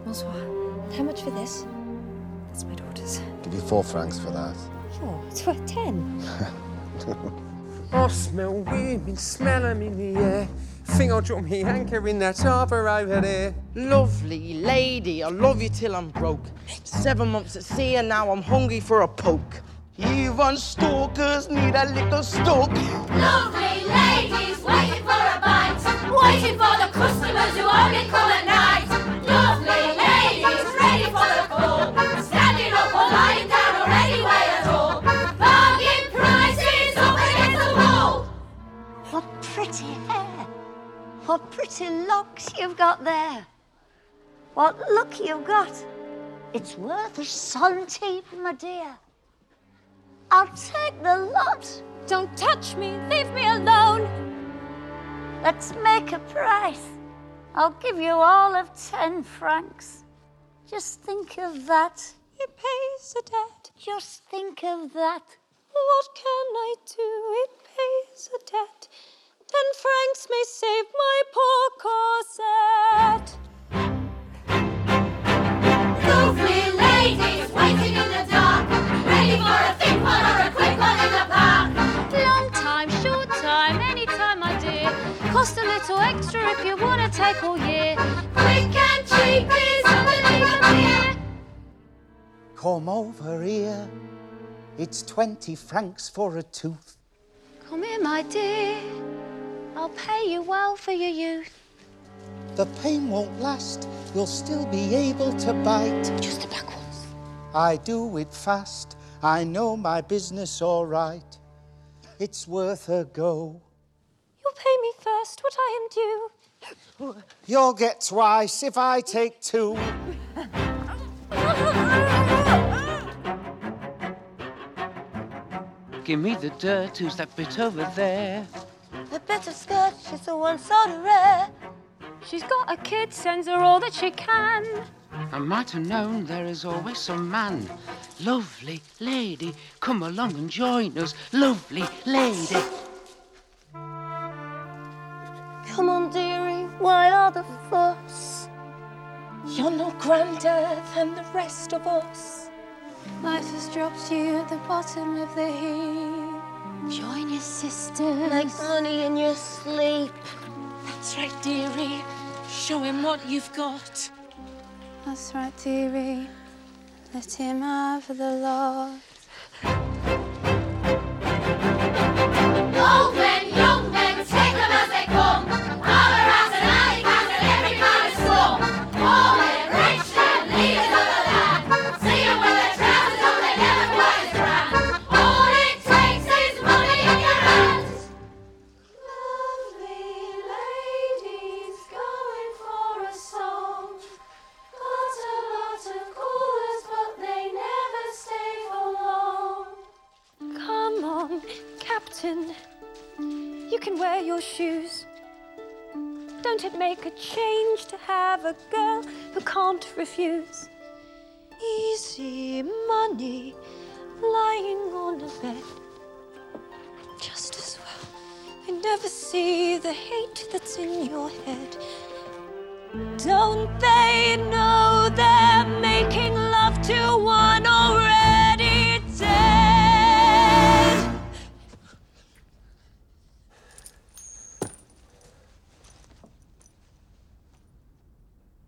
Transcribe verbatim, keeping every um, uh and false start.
Bonsoir. How much for this? That's my daughter's. Give you four francs for that. Four? It's worth ten. I smell women, smell 'em in the air. Think I'll drop me anchor in that harbour over there. Lovely lady, I love you till I'm broke. Seven months at sea and now I'm hungry for a poke. Even stalkers need a little stoke. Lovely ladies waiting for a bite, waiting for the customers who only come at night. Lovely ladies ready for the call, standing up or lying down or anywhere at all. Bargain prices up against the wall. What pretty hair. What pretty locks you've got there. What look you've got. It's worth a centime, my dear. I'll take the lot. Don't touch me, leave me alone. Let's make a price. I'll give you all of ten francs. Just think of that. It pays the debt. Just think of that. What can I do? It pays a debt. Ten francs may save my poor corset. Lovely ladies waiting in the dark, ready for a thick one or a quick one in the park. Long time, short time, anytime, my dear. Cost a little extra if you want to take all year. Quick and cheap is underneath the pier. Come over here. It's twenty francs for a tooth. Come here, my dear. I'll pay you well for your youth. The pain won't last. You'll still be able to bite. Just the back ones. I do it fast. I know my business all right. It's worth a go. You'll pay me first what I am due. You'll get twice if I take two. Give me the dirt, who's that bit over there? The better skirt, she's the one sort of rare. She's got a kid, sends her all that she can. I might have known there is always some man. Lovely lady, come along and join us. Lovely lady. Come on, dearie, why all the fuss? You're no grander than the rest of us. Life has dropped you at the bottom of the heap. Join your sisters. Make money in your sleep. That's right, dearie. Show him what you've got. That's right, dearie. Let him have the lot. Old men, young men, take them as they come. All around and alley cats and every kind of slum. All men, rich men, leaders of the land. See them with their trousers on, they never quite as grand. All it takes is money in your hands. Lovely ladies going for a song. Got a lot of callers, but they never stay for long. Come on, Captain. You can wear your shoes. Don't it make a change to have a girl who can't refuse? Easy money lying on a bed. Just as well. I never see the hate that's in your head. Don't they know they're making love to one?